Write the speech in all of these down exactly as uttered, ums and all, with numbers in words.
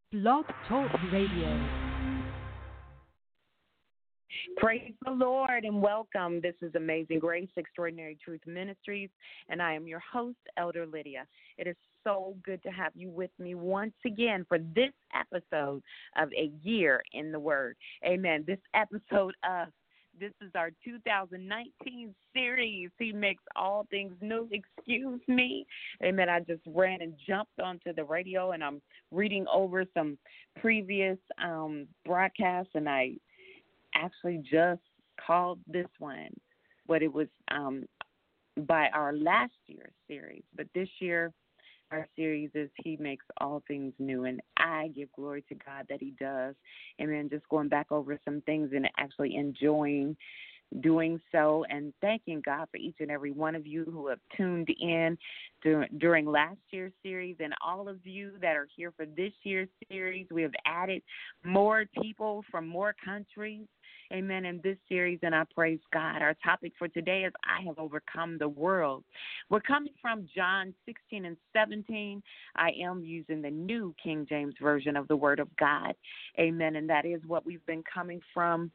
Blog Talk Radio. Praise the Lord and welcome. This is Amazing Grace, Extraordinary Truth Ministries, and I am your host, Elder Lydia. It is so good to have you with me once again for this episode of A Year in the Word. Amen. This episode of This is our two thousand nineteen series. He makes all things new. Excuse me. Amen. I just ran and jumped onto the radio, and I'm reading over some previous um, broadcasts, and I actually just called this one, but it was um, by our last year's series. But this year, our series is He Makes All Things New, and I give glory to God that He does. And then just going back over some things and actually enjoying doing so, and thanking God for each and every one of you who have tuned in dur- during last year's series, and all of you that are here for this year's series. We have added more people from more countries. Amen. In this series, and I praise God. Our topic for today is I have overcome the world. We're coming from John sixteen and seventeen. I am using the New King James Version of the Word of God. Amen. And that is what we've been coming from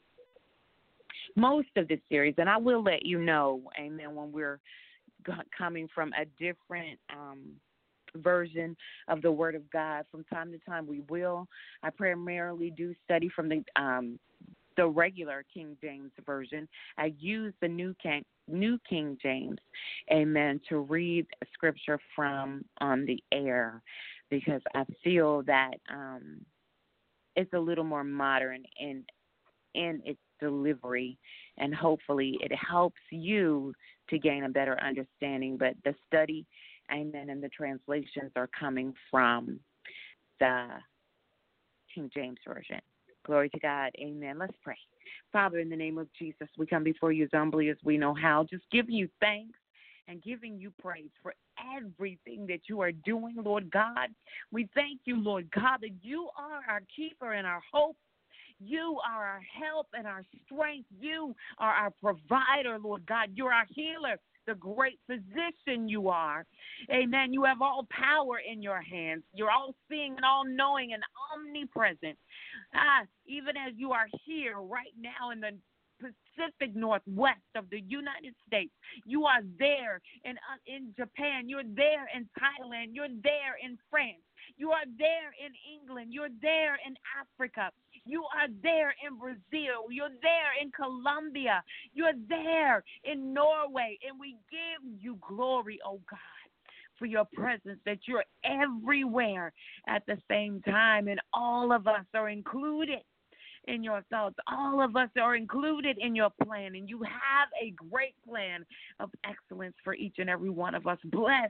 most of this series. And I will let you know, amen, when we're g- coming from a different um version of the Word of God. From time to time, we will. I primarily do study from the um the regular King James Version. I use the New King, New King James, amen, to read scripture from on the air, because I feel that um, it's a little more modern in in its delivery, and hopefully it helps you to gain a better understanding. But the study, amen, and the translations are coming from the King James Version. Glory to God. Amen. Let's pray. Father, in the name of Jesus, we come before you as humbly as we know how, just giving you thanks and giving you praise for everything that you are doing, Lord God. We thank you, Lord God, that you are our keeper and our hope. You are our help and our strength. You are our provider, Lord God. You're our healer, the great physician you are. Amen. You have all power in your hands. You're all seeing and all knowing and omnipresent. Ah, even as you are here right now in the Pacific Northwest of the United States, you are there in uh, in Japan. You're there in Thailand. You're there in France. You are there in England. You're there in Africa. You are there in Brazil. You're there in Colombia. You're there in Norway. And we give you glory, oh God, for your presence, that you're everywhere at the same time. And all of us are included in your thoughts. All of us are included in your plan. And you have a great plan of excellence for each and every one of us. Bless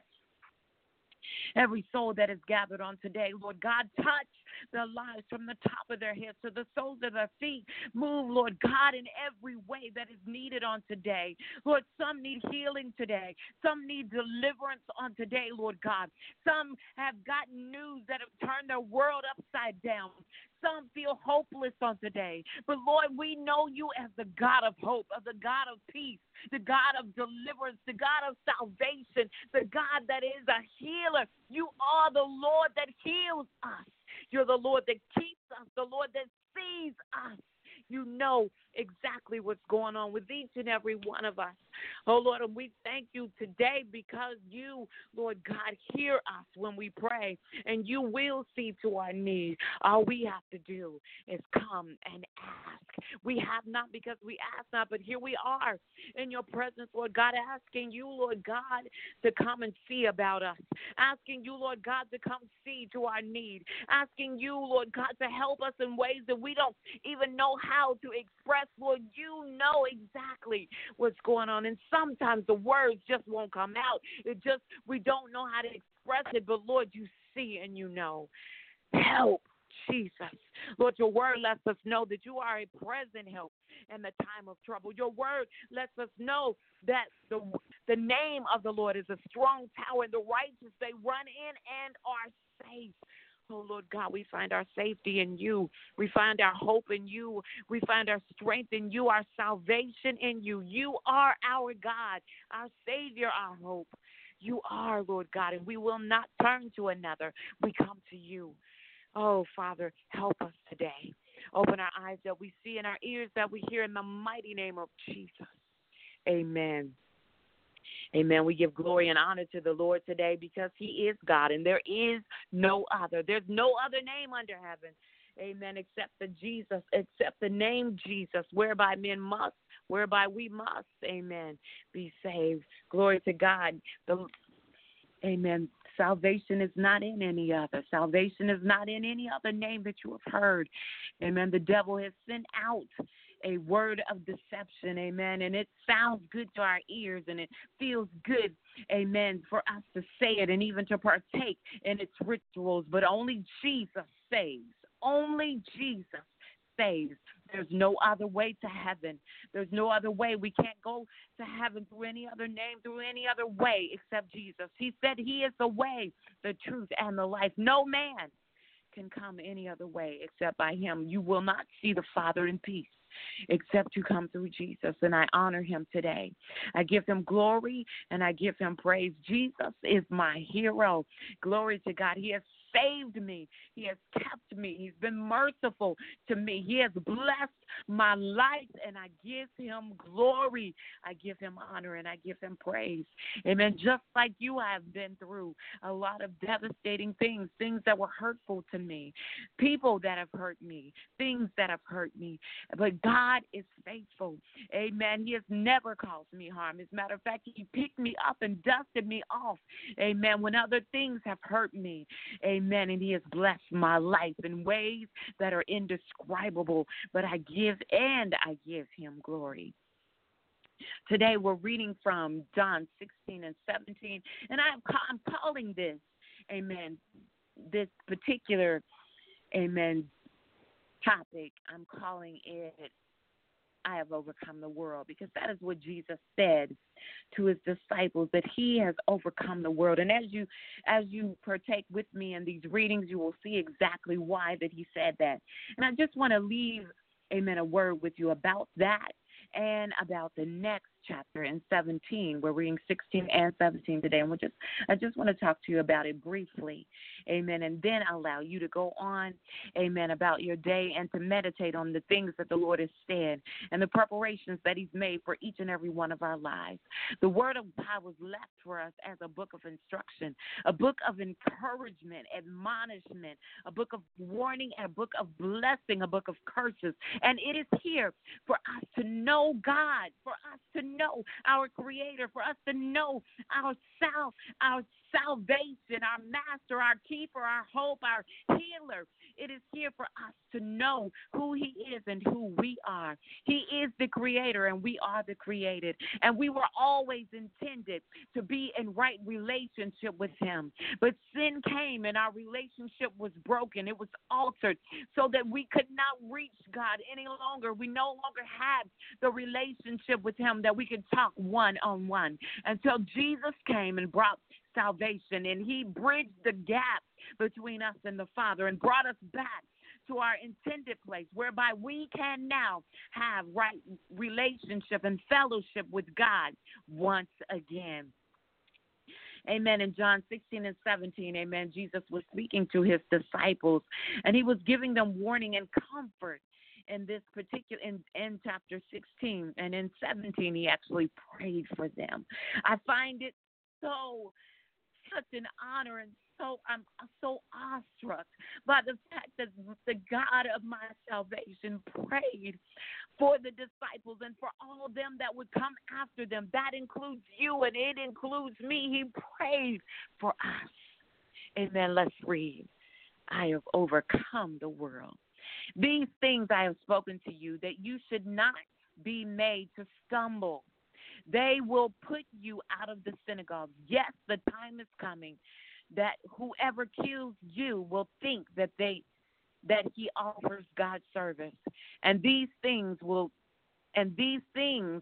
every soul that is gathered on today. Lord God, touch their lives from the top of their heads to the soles of their feet. Move, Lord God, in every way that is needed on today. Lord, some need healing today. Some need deliverance on today, Lord God. Some have gotten news that have turned their world upside down. Some feel hopeless on today. But Lord, we know you as the God of hope, of the God of peace, the God of deliverance, the God of salvation, the God that is a healer. You are the Lord that heals us. You're the Lord that keeps us, the Lord that sees us. You know exactly what's going on with each and every one of us. Oh, Lord, and we thank you today because you, Lord God, hear us when we pray, and you will see to our need. All we have to do is come and ask. We have not because we ask not, but here we are in your presence, Lord God, asking you, Lord God, to come and see about us, asking you, Lord God, to come see to our need, asking you, Lord God, to help us in ways that we don't even know how to express. Lord, you know exactly what's going on, and sometimes the words just won't come out. It just, we don't know how to express it, but Lord, you see and you know. Help, Jesus. Lord, your word lets us know that you are a present help in the time of trouble. Your word lets us know that the the name of the Lord is a strong tower, and the righteous, they run in and are safe. Oh, Lord God, we find our safety in you. We find our hope in you. We find our strength in you, our salvation in you. You are our God, our Savior, our hope. You are, Lord God, and we will not turn to another. We come to you. Oh, Father, help us today. Open our eyes that we see and our ears that we hear in the mighty name of Jesus. Amen. Amen. We give glory and honor to the Lord today because he is God and there is no other. There's no other name under heaven. Amen. Except the Jesus, except the name Jesus, whereby men must, whereby we must, amen, be saved. Glory to God. The, amen. Salvation is not in any other. Salvation is not in any other name that you have heard. Amen. The devil has sent out a word of deception, amen, and it sounds good to our ears and it feels good, amen, for us to say it and even to partake in its rituals, but only Jesus saves. Only Jesus saves. There's no other way to heaven. There's no other way. We can't go to heaven through any other name, through any other way except Jesus. He said he is the way, the truth, and the life. No man can come any other way except by him. You will not see the Father in peace except to come through Jesus, and I honor him today. I give him glory, and I give him praise. Jesus is my hero. Glory to God. He has saved me. He has kept me. He's been merciful to me. He has blessed my life, and I give him glory. I give him honor, and I give him praise. Amen. Just like you, I have been through a lot of devastating things, things that were hurtful to me, people that have hurt me, things that have hurt me. But God is faithful. Amen. He has never caused me harm. As a matter of fact, he picked me up and dusted me off. Amen. When other things have hurt me. Amen. And he has blessed my life in ways that are indescribable. But I give and I give him glory. Today we're reading from John sixteen and seventeen. And I'm, I'm calling this, amen, this particular, amen, topic, I'm calling it, I have overcome the world, because that is what Jesus said to his disciples, that he has overcome the world. And as you as you partake with me in these readings, you will see exactly why that he said that. And I just want to leave, amen, a word with you about that and about the next chapter in seventeen. We're reading sixteen and seventeen today, and we just I just want to talk to you about it briefly, amen, and then allow you to go on, amen, about your day and to meditate on the things that the Lord has said and the preparations that he's made for each and every one of our lives. The word of God was left for us as a book of instruction, a book of encouragement, admonishment, a book of warning, and a book of blessing, a book of curses, and it is here for us to know God, for us to know our Creator, for us to know our self, our salvation, our master, our keeper, our hope, our healer. It is here for us to know who he is and who we are. He is the creator and we are the created. And we were always intended to be in right relationship with him. But sin came and our relationship was broken. It was altered so that we could not reach God any longer. We no longer had the relationship with him that we could talk one on one until Jesus came and brought salvation, and he bridged the gap between us and the Father and brought us back to our intended place, whereby we can now have right relationship and fellowship with God once again. Amen. In John sixteen and seventeen, amen, Jesus was speaking to his disciples, and he was giving them warning and comfort. In this particular, in, in chapter sixteen and in seventeen, he actually prayed for them. I find it so such an honor, and so I'm so awestruck by the fact that the God of my salvation prayed for the disciples and for all of them that would come after them. That includes you and it includes me. He prayed for us. Amen. Let's read. I have overcome the world. These things I have spoken to you, that you should not be made to stumble. They will put you out of the synagogue. Yes, the time is coming that whoever kills you will think that they that he offers God service. And these things will and these things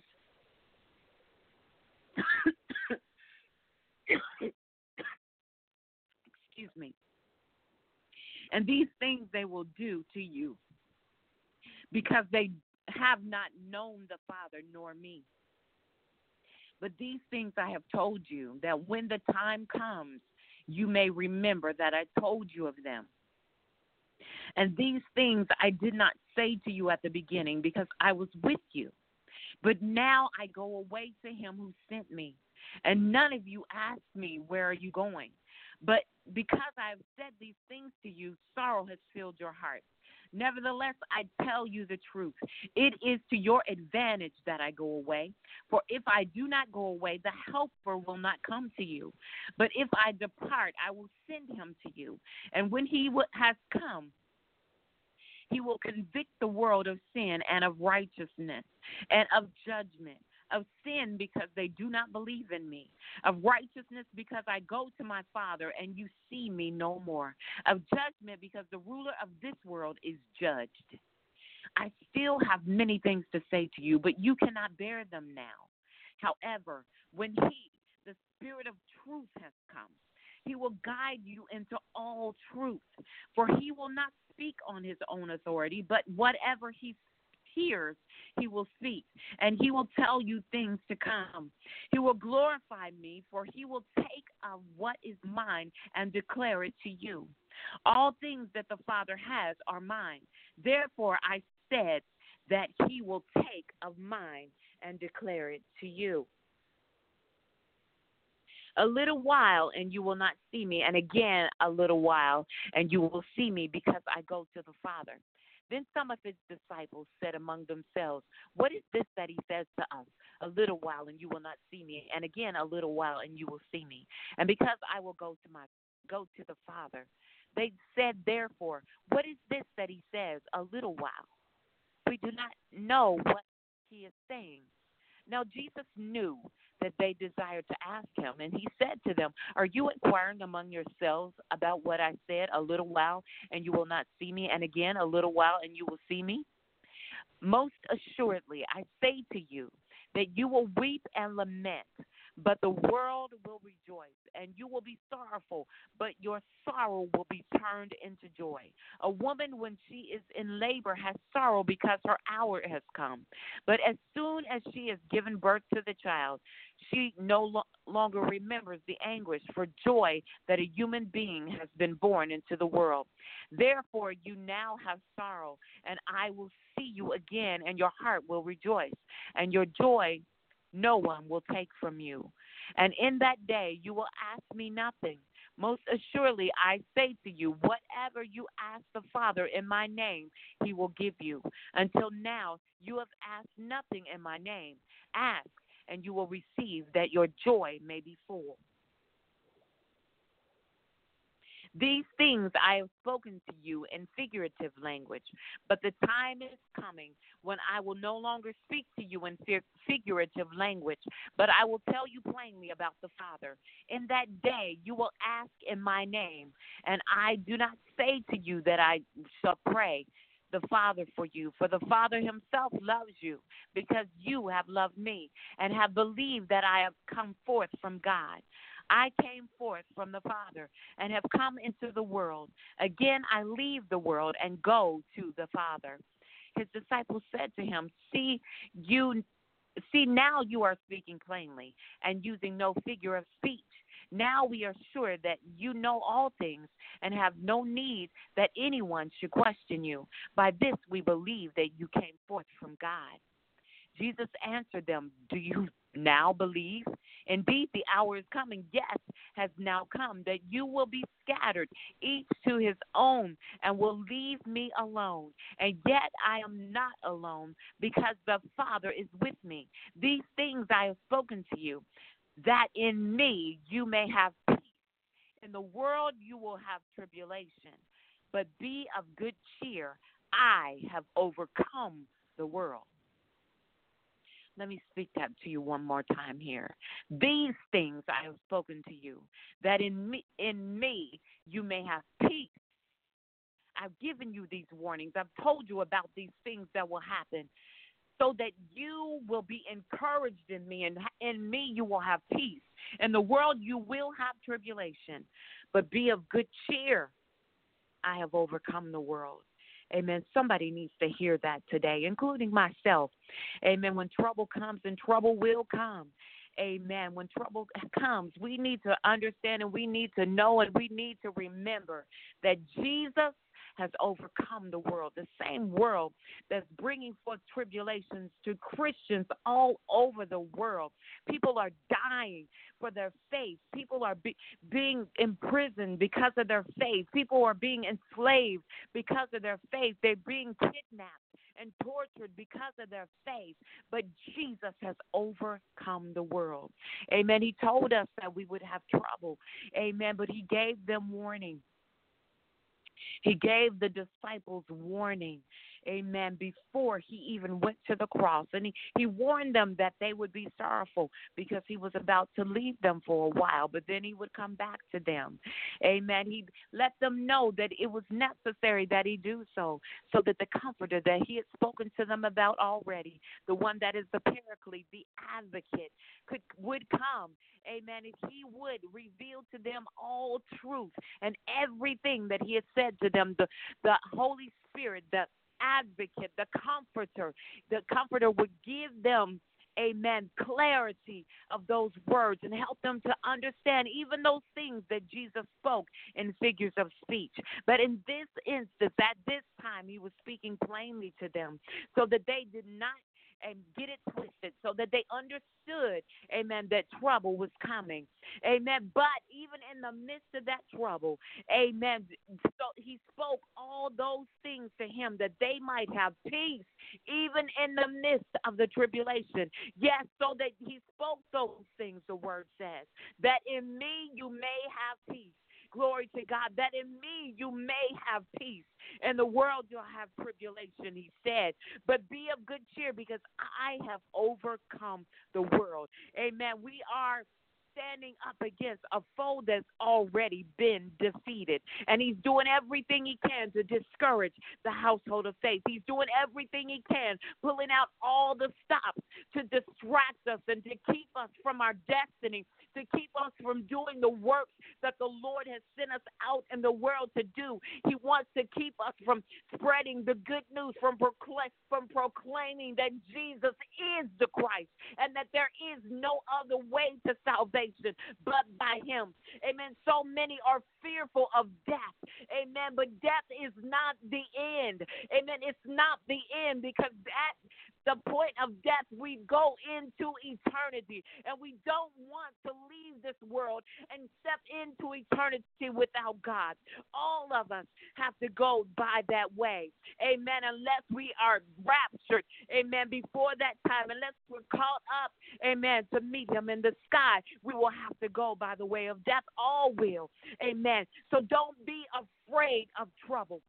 excuse me. And these things they will do to you because they have not known the Father nor me. But these things I have told you, that when the time comes, you may remember that I told you of them. And these things I did not say to you at the beginning because I was with you. But now I go away to him who sent me. And none of you asked me, where are you going? But because I have said these things to you, sorrow has filled your heart. Nevertheless, I tell you the truth. It is to your advantage that I go away. For if I do not go away, the Helper will not come to you. But if I depart, I will send him to you. And when he has come, he will convict the world of sin and of righteousness and of judgment. Of sin because they do not believe in me. Of righteousness because I go to my Father and you see me no more. Of judgment because the ruler of this world is judged. I still have many things to say to you, but you cannot bear them now. However, when he, the Spirit of truth, has come, he will guide you into all truth. For he will not speak on his own authority, but whatever he hears, he will speak, and he will tell you things to come. He will glorify me, for he will take of what is mine and declare it to you. All things that the Father has are mine. Therefore, I said that he will take of mine and declare it to you. A little while, and you will not see me, and again a little while, and you will see me, because I go to the Father. Then some of his disciples said among themselves, what is this that he says to us? A little while, and you will not see me, and again a little while, and you will see me. And because I will go to my go to the Father. They said, therefore, what is this that he says, a little while? We do not know what he is saying. Now Jesus knew that they desired to ask him, and he said to them, are you inquiring among yourselves about what I said, a little while, and you will not see me, and again a little while, and you will see me? Most assuredly, I say to you that you will weep and lament, but the world will rejoice, and you will be sorrowful, but your sorrow will be turned into joy. A woman, when she is in labor, has sorrow because her hour has come. But as soon as she has given birth to the child, she no lo- longer remembers the anguish for joy that a human being has been born into the world. Therefore, you now have sorrow, and I will see you again, and your heart will rejoice, and your joy no one will take from you. And in that day you will ask me nothing. Most assuredly I say to you, whatever you ask the Father in my name, he will give you. Until now you have asked nothing in my name. Ask, and you will receive, that your joy may be full. These things I have spoken to you in figurative language, but the time is coming when I will no longer speak to you in figurative language, but I will tell you plainly about the Father. In that day you will ask in my name, and I do not say to you that I shall pray the Father for you, for the Father himself loves you, because you have loved me and have believed that I have come forth from God. I came forth from the Father and have come into the world. Again, I leave the world and go to the Father. His disciples said to him, See, you, see now you are speaking plainly and using no figure of speech. Now we are sure that you know all things and have no need that anyone should question you. By this we believe that you came forth from God. Jesus answered them, do you now believe? Indeed, the hour is coming, yes, has now come, that you will be scattered, each to his own, and will leave me alone. And yet I am not alone, because the Father is with me. These things I have spoken to you, that in me you may have peace. In the world you will have tribulation, but be of good cheer. I have overcome the world. Let me speak that to you one more time here. These things I have spoken to you, that in me, in me you may have peace. I've given you these warnings. I've told you about these things that will happen, so that you will be encouraged in me, and in me you will have peace. In the world you will have tribulation, but be of good cheer. I have overcome the world. Amen. Somebody needs to hear that today, including myself. Amen. When trouble comes, and trouble will come. Amen. When trouble comes, we need to understand, and we need to know, and we need to remember that Jesus has overcome the world, the same world that's bringing forth tribulations to Christians all over the world. People are dying for their faith. People are be, being imprisoned because of their faith. People are being enslaved because of their faith. They're being kidnapped and tortured because of their faith. But Jesus has overcome the world. Amen. He told us that we would have trouble. Amen. But he gave them warning. He gave the disciples warning, amen, before he even went to the cross. And he, he warned them that they would be sorrowful because he was about to leave them for a while, but then he would come back to them. Amen. He let them know that it was necessary that he do so, so that the comforter that he had spoken to them about already, the one that is the paraclete, the advocate, could would come. Amen. If he would reveal to them all truth and everything that he had said to them, the, the Holy Spirit, the advocate, the comforter, the comforter would give them, amen, clarity of those words and help them to understand even those things that Jesus spoke in figures of speech. But in this instance, at this time, he was speaking plainly to them so that they did not and get it twisted, so that they understood, amen, that trouble was coming. Amen. But even in the midst of that trouble, amen, so he spoke all those things to him that they might have peace even in the midst of the tribulation. Yes, so that he spoke those things, the word says, that in me you may have peace. Glory to God, that in me you may have peace. In the world you'll have tribulation, he said. But be of good cheer because I have overcome the world. Amen. We are standing up against a foe that's already been defeated. And he's doing everything he can to discourage the household of faith. He's doing everything he can, pulling out all the stops to distract us and to keep us from our destiny, to keep us from doing the works that the Lord has sent us out in the world to do. He wants to keep us from spreading the good news, from, proclaim, from proclaiming that Jesus is the Christ and that there is no other way to salvation but by him. Amen. So many are fearful of death. Amen. But death is not the end. Amen. It's not the end because at the point of death, we go into eternity. And we don't want to leave this world and step into eternity without God. All of us have to go by that way. Amen. Unless we are raptured. Amen. Before that time, unless we're caught up, amen, to meet him in the sky, we will have to go by the way of death. All will. Amen. So don't be afraid of trouble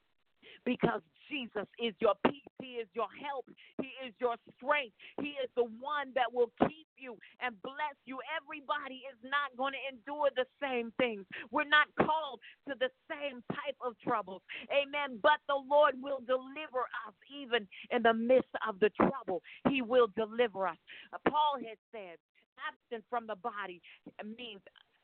because Jesus is your peace. He is your help. He is your strength. He is the one that will keep you and bless you. Everybody is not going to endure the same things. We're not called to the same type of troubles. Amen. But the Lord will deliver us even in the midst of the trouble. He will deliver us. Paul has said, absent from the body means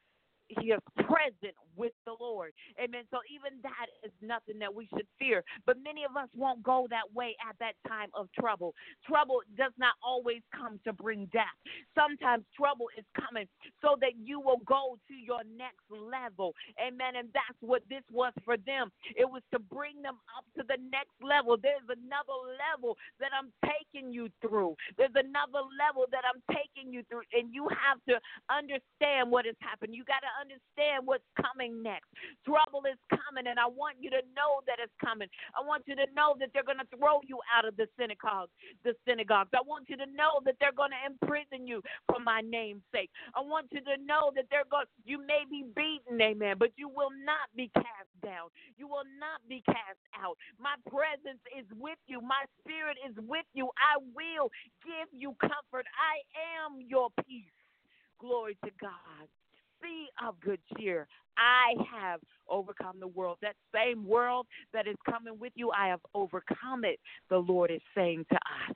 he is present with the Lord. Amen. So even that is nothing that we should fear. But many of us won't go that way at that time of trouble. Trouble does not always come to bring death. Sometimes trouble is coming so that you will go to your next level. Amen. And that's what this was for them. It was to bring them up to the next level. There's another level that I'm taking you through. There's another level that I'm taking you through. And you have to understand what has happened. You got to understand what's coming next. Trouble is coming, and I want you to know that it's coming. I want you to know that they're going to throw you out of the synagogues, the synagogues. I want you to know that they're going to imprison you for my name's sake. I want you to know that they're going. You may be beaten, amen, but you will not be cast down. You will not be cast out. My presence is with you. My spirit is with you. I will give you comfort. I am your peace. Glory to God. Be of good cheer. I have overcome the world. That same world that is coming with you, I have overcome it, the Lord is saying to us.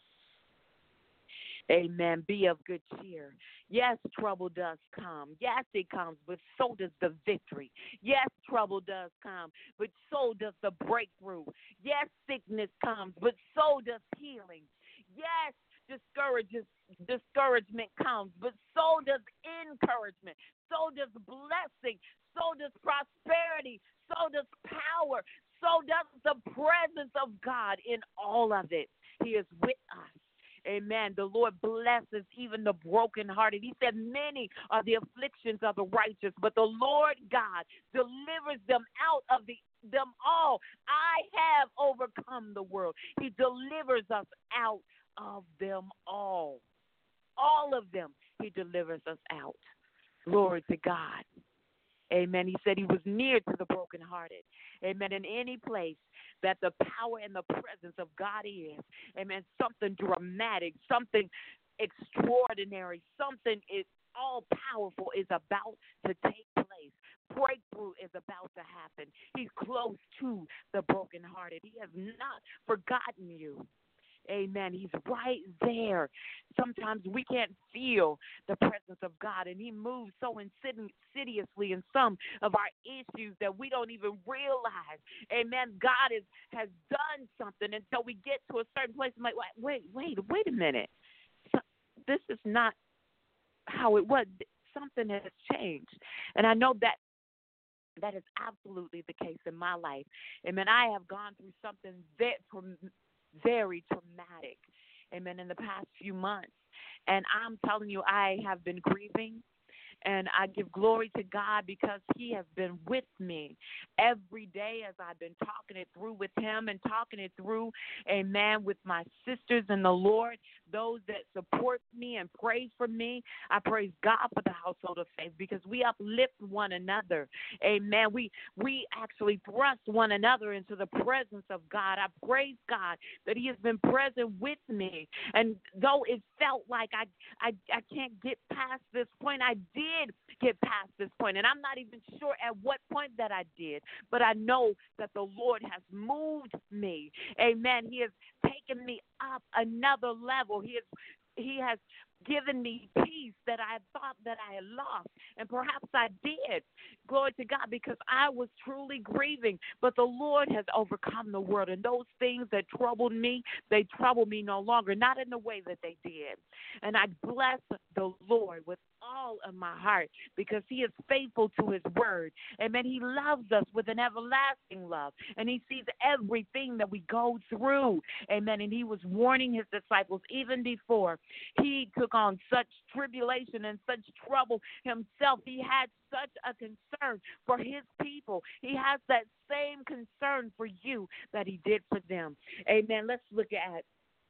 Amen. Be of good cheer. Yes, trouble does come. Yes, it comes, but so does the victory. Yes, trouble does come, but so does the breakthrough. Yes, sickness comes, but so does healing. Yes, discourages, discouragement comes, but so does encouragement. So does blessing. So does prosperity. So does power. so does the presence of God in all of it. He is with us. Amen. The Lord blesses even the brokenhearted. He said, many are the afflictions of the righteous, but the Lord God delivers them out of the them all. I have overcome the world. He delivers us out of them all. All of them, he delivers us out. Glory to God. Amen. He said he was near to the brokenhearted. Amen. In any place that the power and the presence of God is, amen, something dramatic, something extraordinary, something is all powerful is about to take place. Breakthrough is about to happen. He's close to the brokenhearted. He has not forgotten you. Amen. He's right there. Sometimes we can't feel the presence of God, and he moves so insidiously in some of our issues that we don't even realize. Amen. God is, has done something until we get to a certain place. I'm like, wait, wait, wait a minute. So, this is not how it was. Something has changed. And I know that that is absolutely the case in my life. Amen. I have gone through something that very traumatic, amen, in the past few months. And I'm telling you, I have been grieving, and I give glory to God because he has been with me every day as I've been talking it through with him and talking it through, amen, with my sisters in the Lord, those that support me and pray for me. I praise God for the household of faith because we uplift one another. Amen. We we actually thrust one another into the presence of God. I praise God that he has been present with me. And though it felt like I, I, I can't get past this point, I did get past this point. And I'm not even sure at what point that I did. But I know that the Lord has moved me. Amen. He has taken me up another level. He has, he has given me peace that I thought that I had lost. And perhaps I did. Glory to God, because I was truly grieving. But the Lord has overcome the world. And those things that troubled me, they trouble me no longer, not in the way that they did. And I bless the Lord with all of my heart because he is faithful to his word. Amen. He loves us with an everlasting love. And he sees everything that we go through. Amen. And he was warning his disciples even before he took on such tribulation and such trouble himself. He had such a concern for his people. He has that same concern for you that he did for them. Amen. Let's look at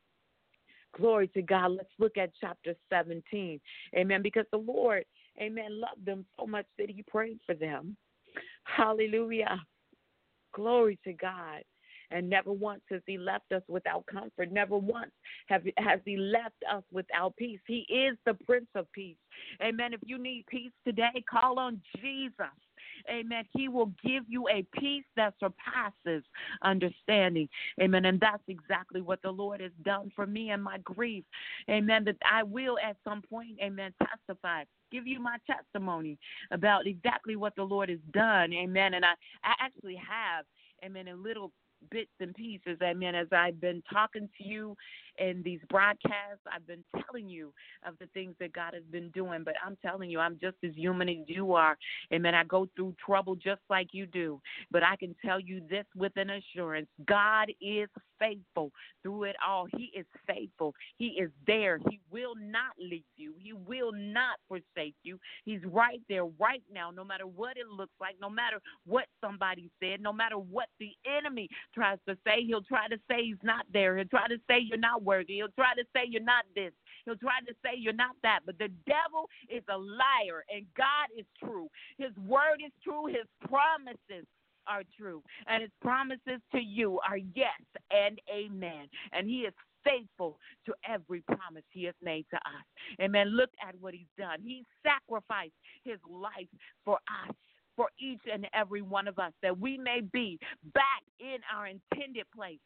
Glory to God. Let's look at chapter seventeen. Amen. Because the Lord, amen, loved them so much that he prayed for them. Hallelujah. Glory to God. And never once has he left us without comfort. Never once have, has he left us without peace. He is the Prince of Peace. Amen. If you need peace today, call on Jesus. Amen. He will give you a peace that surpasses understanding. Amen. And that's exactly what the Lord has done for me in my grief. Amen. That I will at some point, amen, testify, give you my testimony about exactly what the Lord has done. Amen. And I, I actually have, amen, a little bits and pieces. Amen. As I've been talking to you in these broadcasts, I've been telling you of the things that God has been doing. But I'm telling you, I'm just as human as you are. Amen. I go through trouble just like you do. But I can tell you this with an assurance. God is faithful through it all. He is faithful. He is there. He will not leave you. He will not forsake you. He's right there right now, no matter what it looks like, no matter what somebody said, no matter what the enemy tries to say. He'll try to say he's not there. He'll try to say you're not worthy. He'll try to say you're not this. He'll try to say you're not that. But the devil is a liar, and God is true. His word is true. His promises are true. And his promises to you are yes and amen. And he is faithful to every promise he has made to us. Amen. Look at what he's done. He sacrificed his life for us, for each and every one of us, that we may be back in our intended place,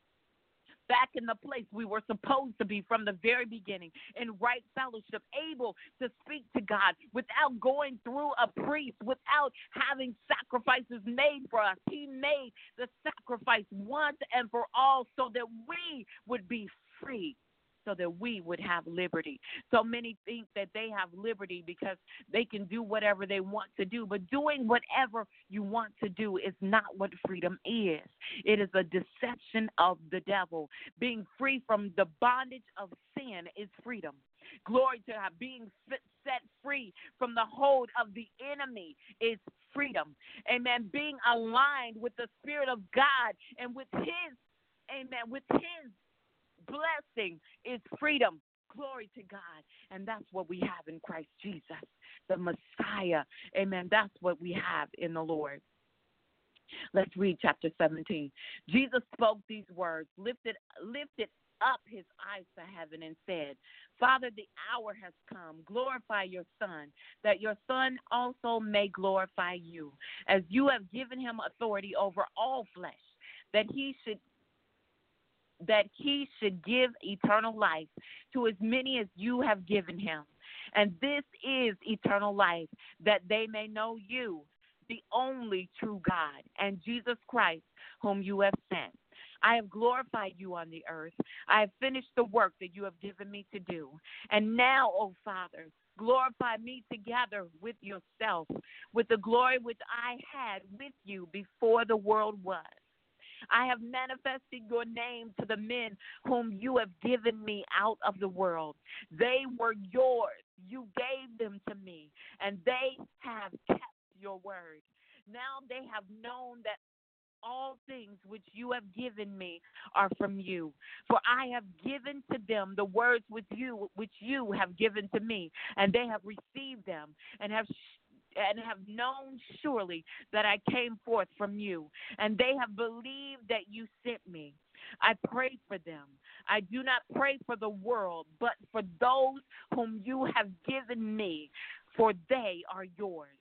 back in the place we were supposed to be from the very beginning, in right fellowship, able to speak to God without going through a priest, without having sacrifices made for us. He made the sacrifice once and for all so that we would be free. so that we would have liberty. So many think that they have liberty because they can do whatever they want to do, but doing whatever you want to do is not what freedom is. It is a deception of the devil. Being free from the bondage of sin is freedom. Glory to God. Being set free from the hold of the enemy is freedom. Amen. Being aligned with the Spirit of God and with His, amen, with His blessing is freedom. Glory to God. And that's what we have in Christ Jesus, the Messiah. Amen. That's what we have in the Lord. Let's read chapter seventeen. Jesus spoke these words, lifted, lifted up his eyes to heaven and said, Father, the hour has come. Glorify your Son, that your Son also may glorify you, as you have given him authority over all flesh, that he should that he should give eternal life to as many as you have given him. And this is eternal life, that they may know you, the only true God, and Jesus Christ, whom you have sent. I have glorified you on the earth. I have finished the work that you have given me to do. And now, O Father, glorify me together with yourself, with the glory which I had with you before the world was. I have manifested your name to the men whom you have given me out of the world. They were yours. You gave them to me, and they have kept your word. Now they have known that all things which you have given me are from you. For I have given to them the words which you which you have given to me, and they have received them, and have and have known surely that I came forth from you, and they have believed that you sent me. I pray for them. I do not pray for the world, but for those whom you have given me, for they are yours.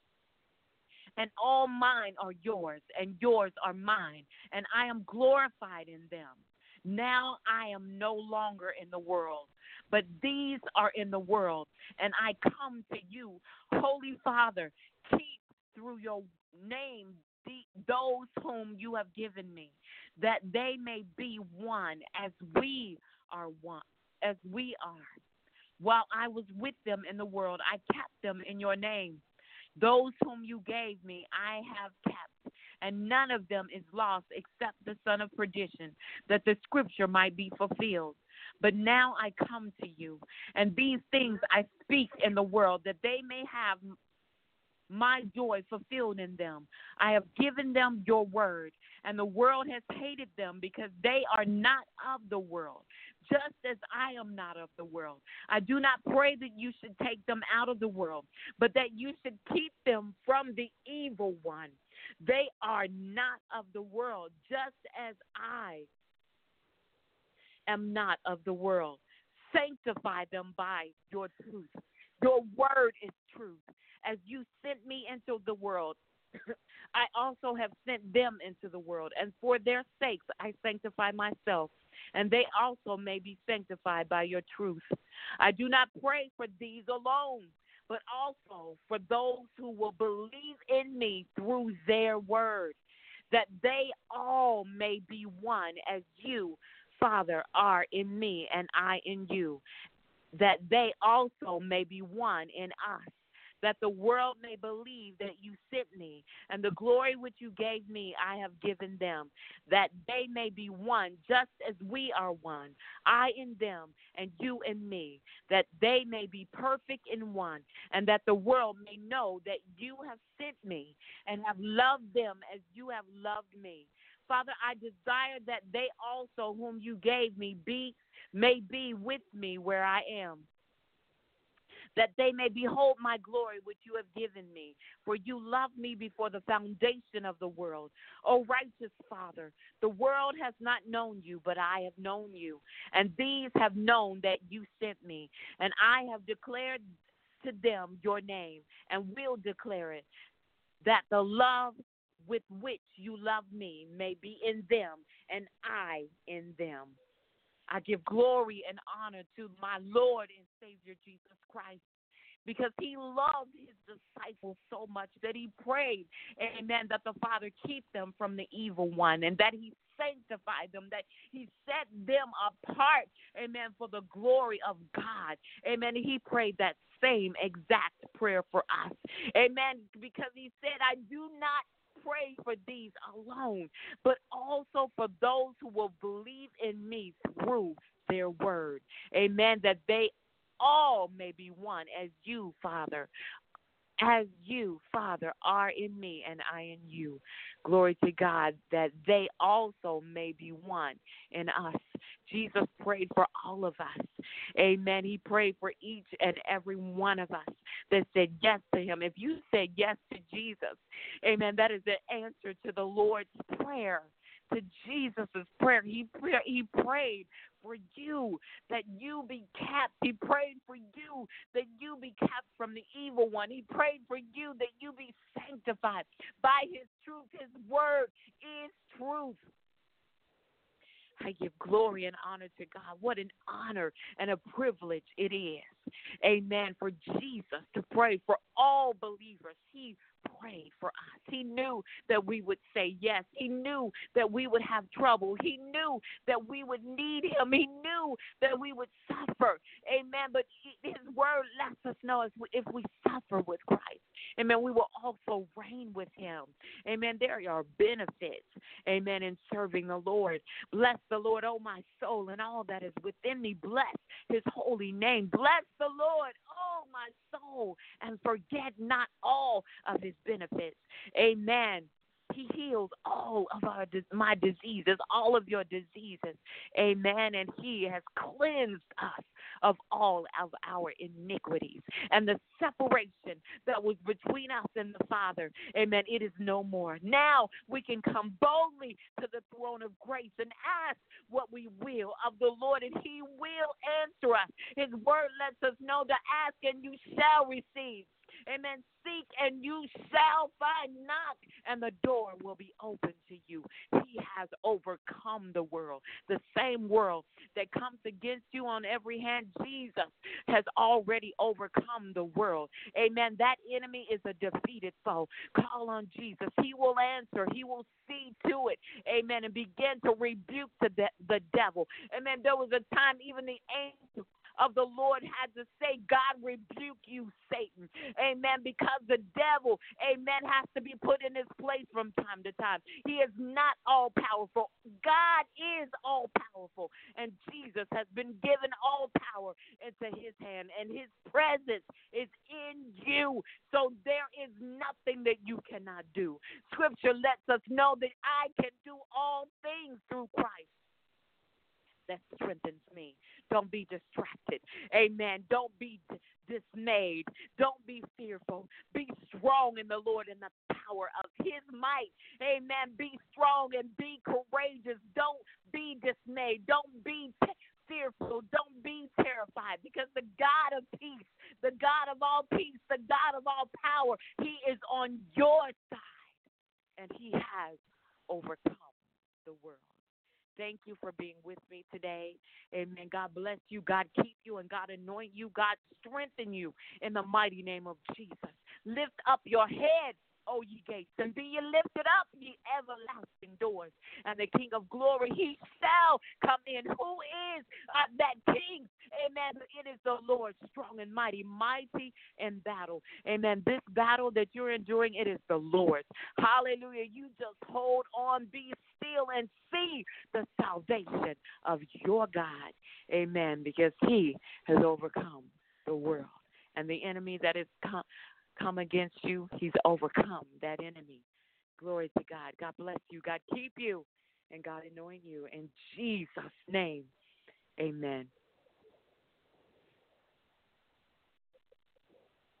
And all mine are yours, and yours are mine, and I am glorified in them. Now I am no longer in the world, but these are in the world, and I come to you. Holy Father, keep through your name the, those whom you have given me, that they may be one as we are one, as we are. While I was with them in the world, I kept them in your name. Those whom you gave me, I have kept, and none of them is lost except the son of perdition, that the scripture might be fulfilled. But now I come to you, and these things I speak in the world, that they may have my joy fulfilled in them. I have given them your word, and the world has hated them because they are not of the world, just as I am not of the world. I do not pray that you should take them out of the world, but that you should keep them from the evil one. They are not of the world, just as I am not of the world. Sanctify them by your truth. Your word is truth. As you sent me into the world, I also have sent them into the world, and for their sakes I sanctify myself, and they also may be sanctified by your truth. I do not pray for these alone, but also for those who will believe in me through their word, that they all may be one, as you, Father, are in me and I in you, that they also may be one in us, that the world may believe that you sent me, and the glory which you gave me I have given them, that they may be one just as we are one, I in them and you in me, that they may be perfect in one, and that the world may know that you have sent me and have loved them as you have loved me. Father, I desire that they also whom you gave me be may be with me where I am, that they may behold my glory which you have given me. For you loved me before the foundation of the world. O righteous Father, the world has not known you, but I have known you. And these have known that you sent me. And I have declared to them your name, and will declare it, that the love with which you love me may be in them, and I in them. I give glory and honor to my Lord and Savior Jesus Christ, because he loved his disciples so much that he prayed, amen, that the Father keep them from the evil one and that he sanctified them, that he set them apart, amen, for the glory of God. Amen. He prayed that same exact prayer for us. Amen. Because he said, I do not pray for these alone, but also for those who will believe in me through their word. Amen. That they all may be one as you, Father, as you, Father, are in me and I in you. Glory to God, that they also may be one in us. Jesus prayed for all of us. Amen. He prayed for each and every one of us that said yes to him. If you said yes to Jesus, amen, that is the answer to the Lord's prayer, to Jesus' prayer. He, he prayed for you, that you be kept. He prayed for you, that you be kept from the evil one. He prayed for you, that you be sanctified by his truth. His word is truth. I give glory and honor to God. What an honor and a privilege it is, amen, for Jesus to pray for all believers. He prayed for us. He knew that we would say yes. He knew that we would have trouble. He knew that we would need him. He knew that we would suffer, amen, but his word lets us know if we, if we suffer with Christ, amen, we will also reign with him. Amen. There are benefits, amen, in serving the Lord. Bless the Lord, oh my soul, and all that is within me. Bless his holy name. Bless the Lord, oh my soul, and forget not all of his benefits. Amen. He heals all of our my diseases, all of your diseases. Amen. And he has cleansed us of all of our iniquities. And the separation that was between us and the Father, amen, it is no more. Now we can come boldly to the throne of grace and ask what we will of the Lord, and he will answer us. His word lets us know to ask and you shall receive. Amen. Seek and you shall find. Knock and the door will be open to you. He has overcome the world. The same world that comes against you on every hand, Jesus has already overcome the world. Amen. That enemy is a defeated foe. Call on Jesus. He will answer. He will see to it. Amen. And begin to rebuke the, de- the devil. Amen. There was a time even the angel of the Lord had to say, God rebuke you, Satan. Amen. Because the devil, amen, has to be put in his place from time to time. He is not all powerful. God is all powerful. And Jesus has been given all power into his hand. And his presence is in you. So there is nothing that you cannot do. Scripture lets us know that I can do all things through Christ that strengthens me. Don't be distracted. Amen. Don't be d- dismayed. Don't be fearful. Be strong in the Lord and the power of his might. Amen. Be strong and be courageous. Don't be dismayed. Don't be t- fearful. Don't be terrified, because the God of peace, the God of all peace, the God of all power, he is on your side, and he has overcome the world. Thank you for being with me today. Amen. God bless you. God keep you, and God anoint you. God strengthen you in the mighty name of Jesus. Lift up your head, O ye gates, and be ye lifted up, ye everlasting doors. And the King of glory, he shall come in. Who is uh, that King? Amen. It is the Lord, strong and mighty, mighty in battle. Amen. This battle that you're enduring, it is the Lord's. Hallelujah. You just hold on, be still, and see the salvation of your God. Amen. Because he has overcome the world. And the enemy that is come, come against you, he's overcome that enemy. Glory to God. God bless you. God keep you. And God anoint you. In Jesus' name, amen.